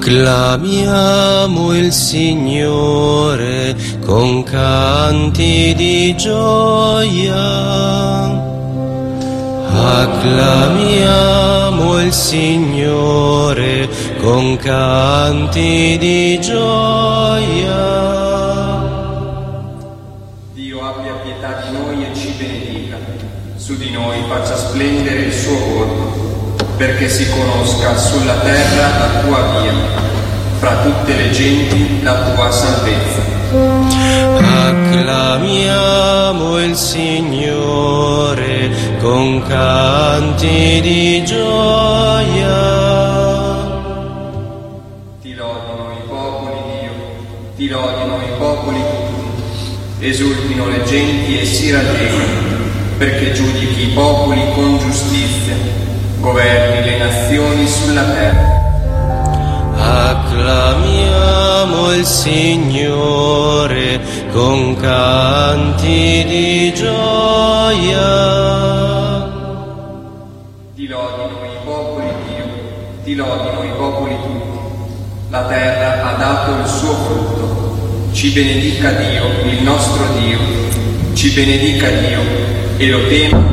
Acclamiamo il Signore con canti di gioia. Acclamiamo il Signore con canti di gioia. Dio abbia pietà di noi e ci benedica. Su di noi faccia splendere il suo volto, perché si conosca sulla terra la tua via, fra tutte le genti la tua salvezza. Acclamiamo il Signore con canti di gioia. Ti lodino i popoli, Dio, ti lodino i popoli tutti, esultino le genti e si rallegrino, perché giudichi i popoli con giustizia, governi le nazioni sulla terra. Acclamiamo il Signore con canti di gioia. Ti lodino i popoli, Dio, ti lodino i popoli tutti. La terra ha dato il suo frutto. Ci benedica Dio, il nostro Dio. Ci benedica Dio e lo tema.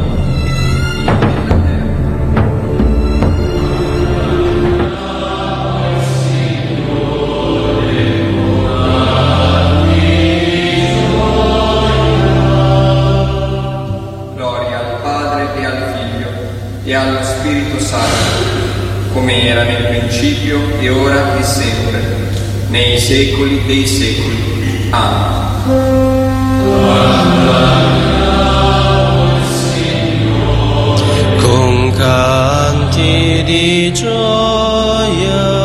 E allo Spirito Santo, come era nel principio e ora e sempre, nei secoli dei secoli. Amen. Con canti di gioia.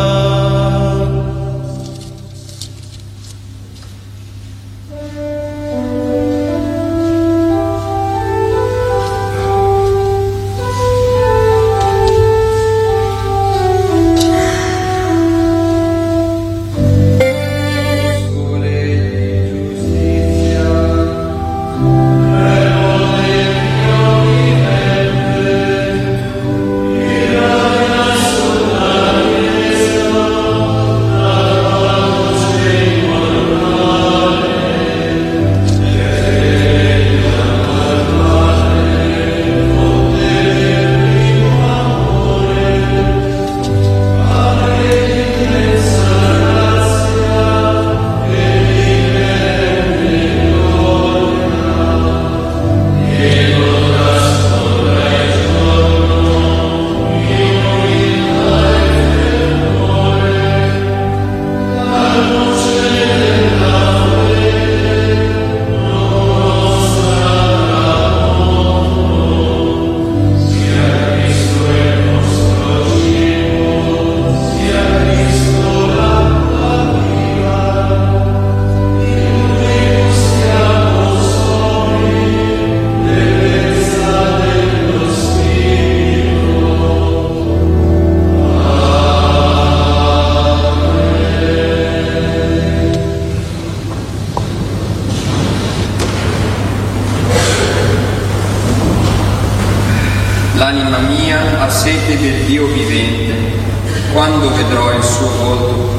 L'anima mia ha sete del Dio vivente, quando vedrò il suo volto.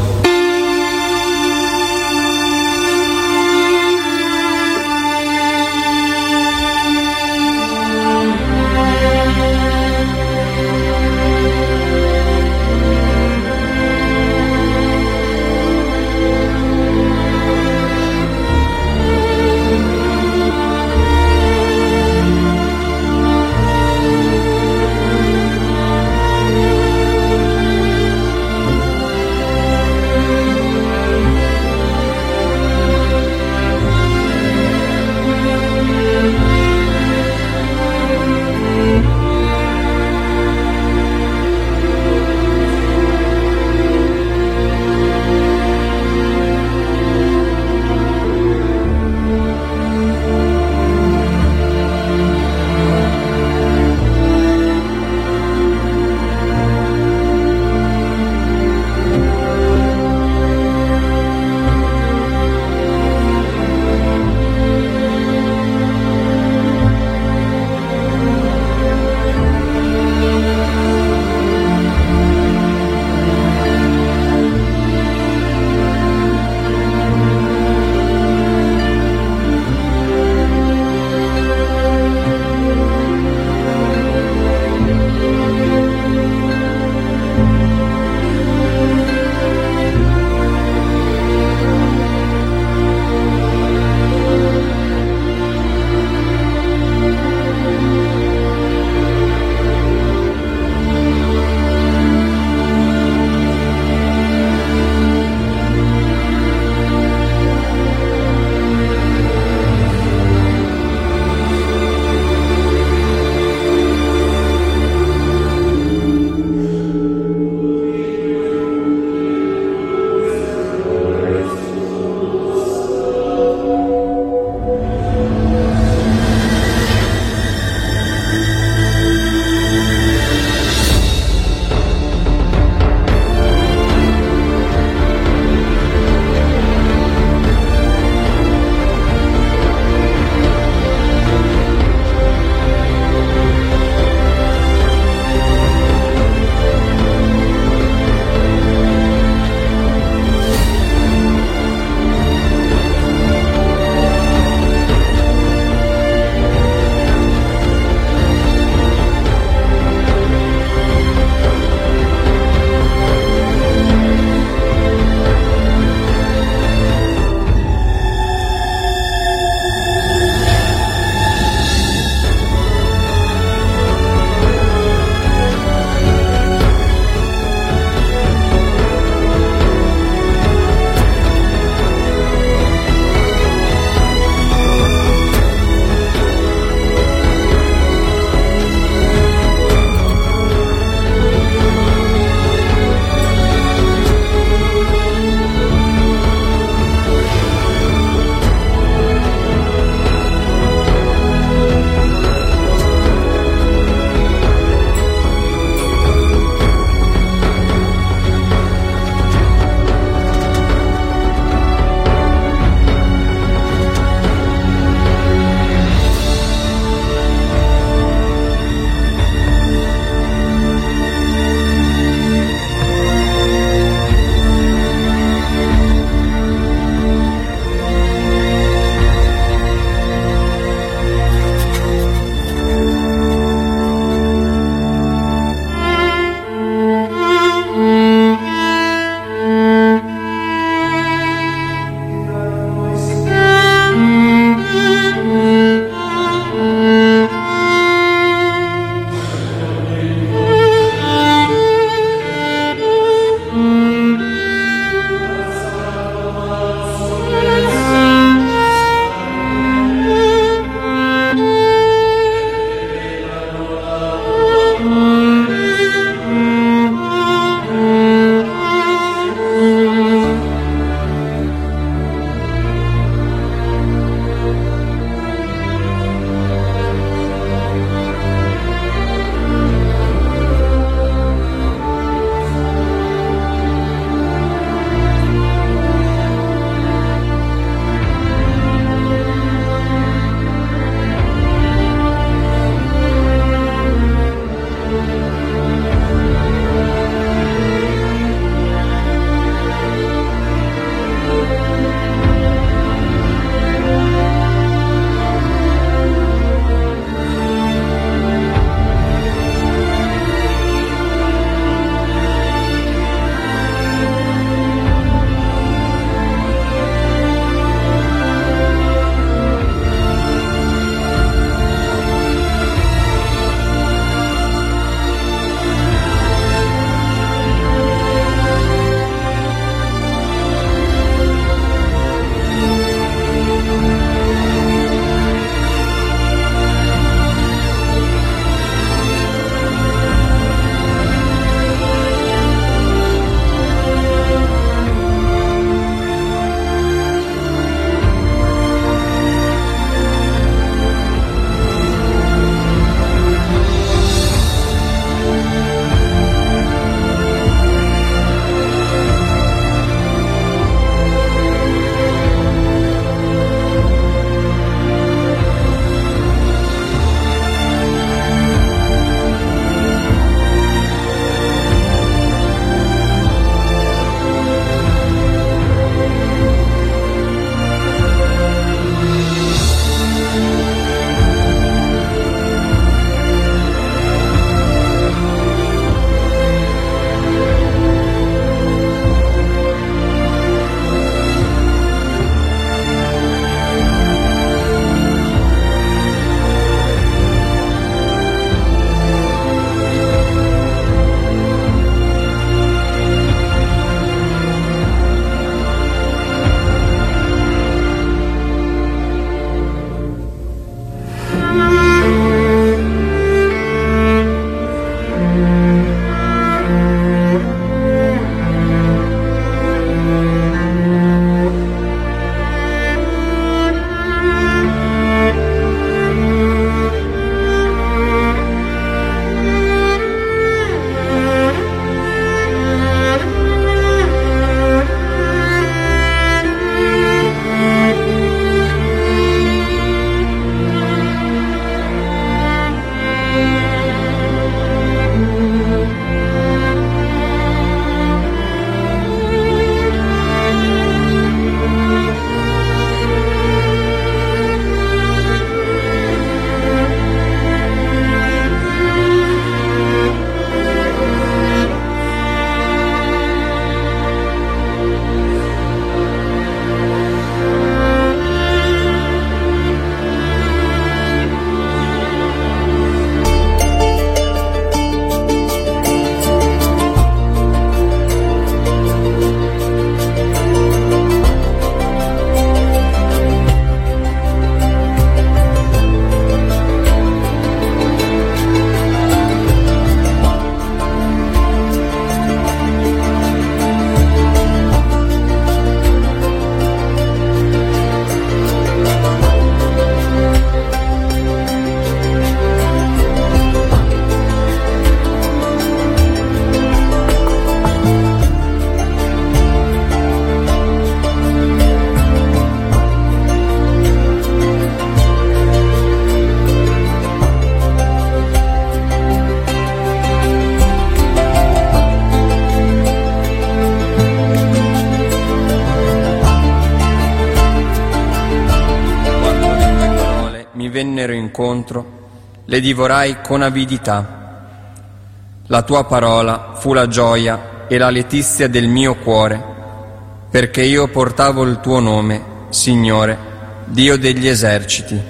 mi vennero incontro, le divorai con avidità. La tua parola fu la gioia e la letizia del mio cuore, perché io portavo il tuo nome, Signore, Dio degli eserciti.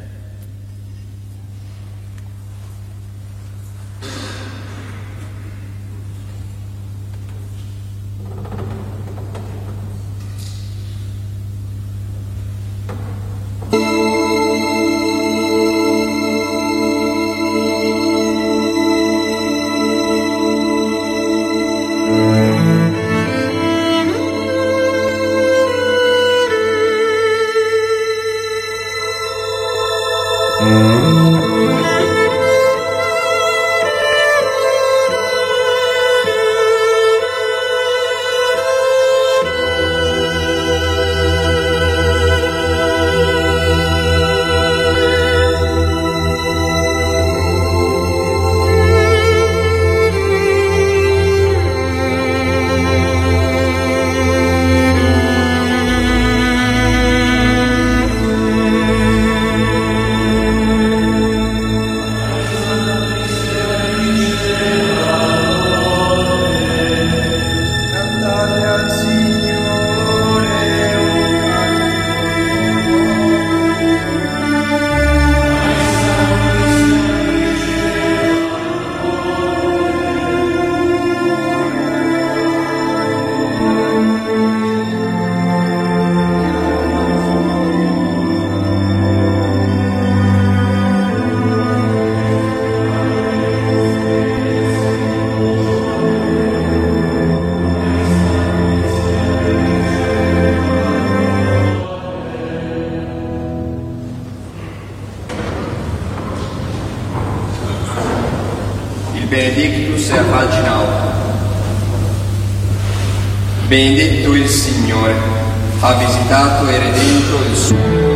Benedictus è a pagina 8. Benedetto il Signore, ha visitato e redento il suo.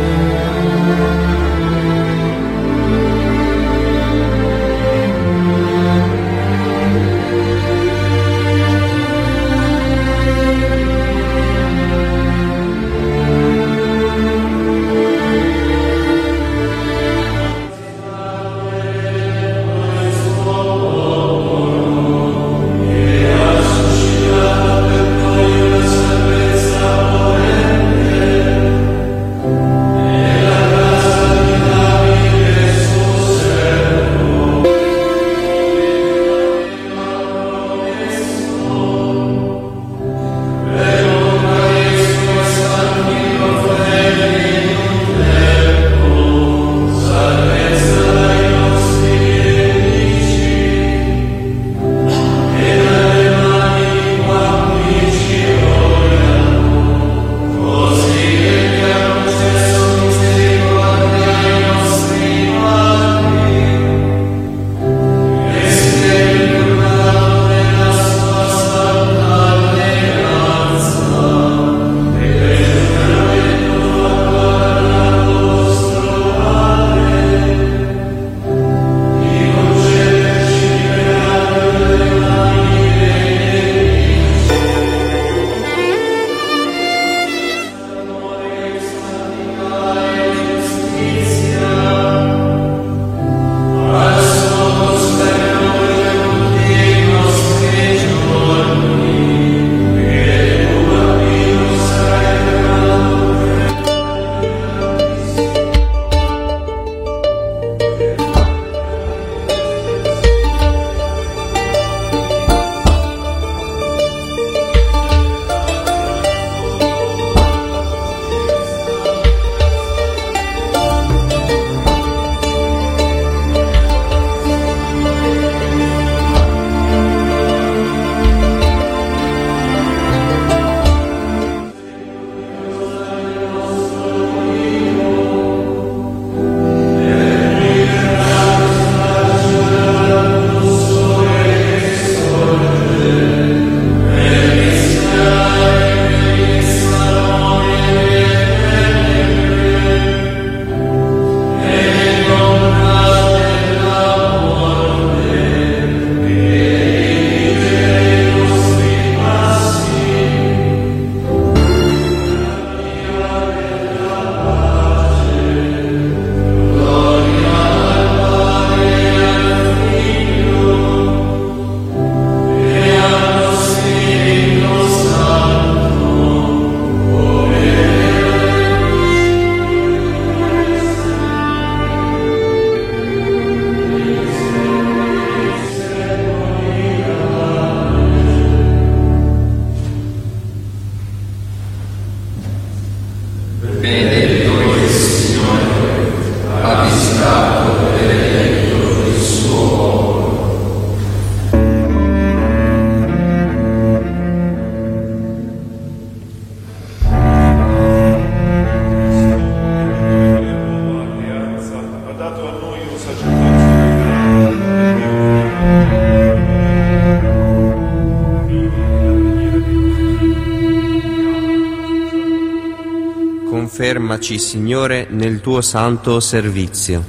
Confermaci, Signore, nel tuo santo servizio.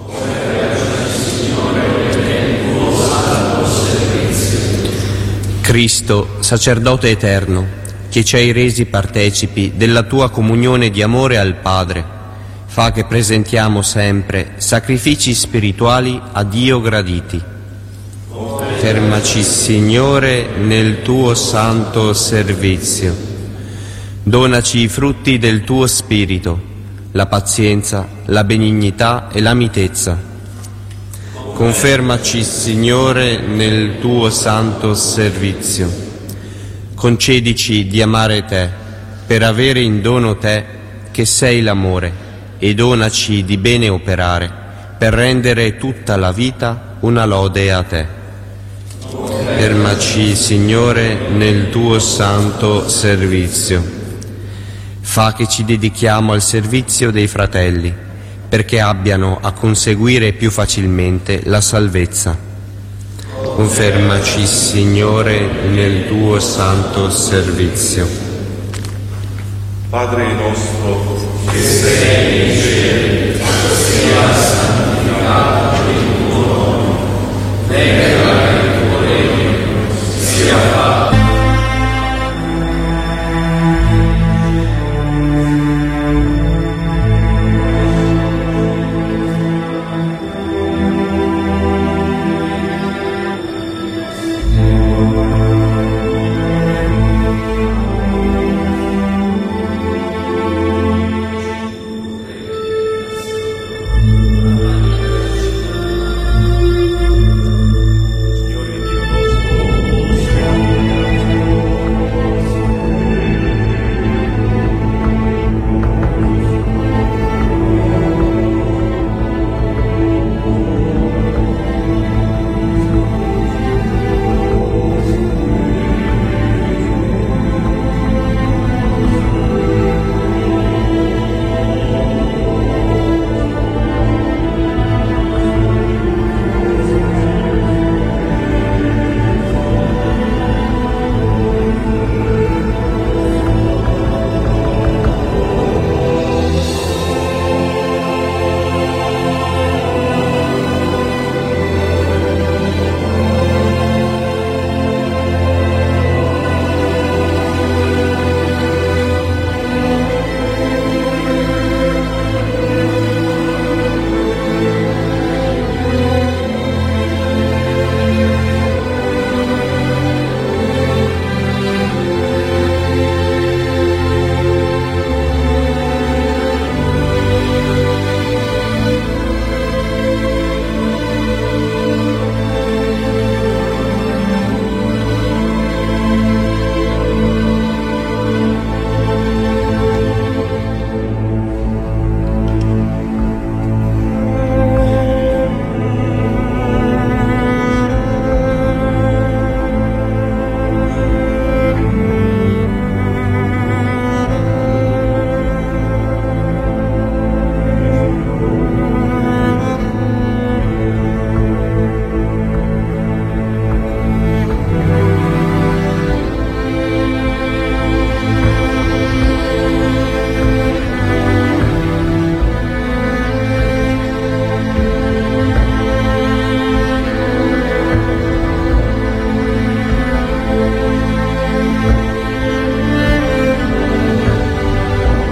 Cristo, sacerdote eterno, che ci hai resi partecipi della tua comunione di amore al Padre, fa che presentiamo sempre sacrifici spirituali a Dio graditi. Confermaci, Signore, nel tuo santo servizio. Donaci i frutti del tuo Spirito, la pazienza, la benignità e la mitezza. Confermaci, Signore, nel tuo santo servizio. Concedici di amare te, per avere in dono te, che sei l'amore, e donaci di bene operare, per rendere tutta la vita una lode a te. Confermaci, Signore, nel tuo santo servizio. Fa che ci dedichiamo al servizio dei fratelli, perché abbiano a conseguire più facilmente la salvezza. Confermaci, Signore, nel tuo santo servizio. Padre nostro, che sei in cielo, sia